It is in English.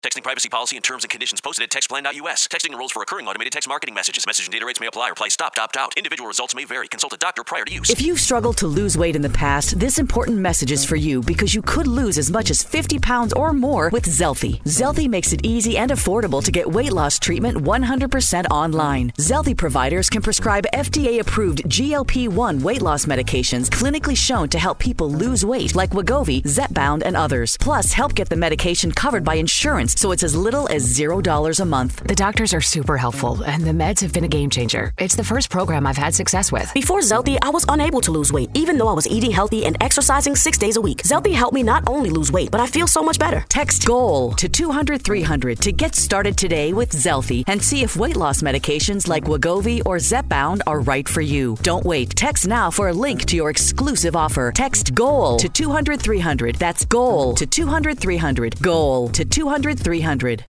Texting privacy policy and terms and conditions posted at textplan.us. Texting enrolls for recurring automated text marketing messages. Message and data rates may apply. Reply stop, opt out. Individual results may vary. Consult a doctor prior to use. If you've struggled to lose weight in the past, this important message is for you because you could lose as much as 50 pounds or more with Zelfie. Zelfie makes it easy and affordable to get weight loss treatment 100% online. Zelfie providers can prescribe FDA-approved GLP-1 weight loss medications clinically shown to help people lose weight like Wegovy, Zepbound, and others. Plus, help get the medication covered by insurance so it's as little as $0 a month. The doctors are super helpful, and the meds have been a game changer. It's the first program I've had success with. Before Zelfie, I was unable to lose weight, even though I was eating healthy and exercising 6 days a week. Zelfie helped me not only lose weight, but I feel so much better. Text GOAL to 200-300 to get started today with Zelfie and see if weight loss medications like Wegovy or Zepbound are right for you. Don't wait. Text now for a link to your exclusive offer. Text GOAL to 200-300. That's GOAL to 200-300. GOAL to 200-300.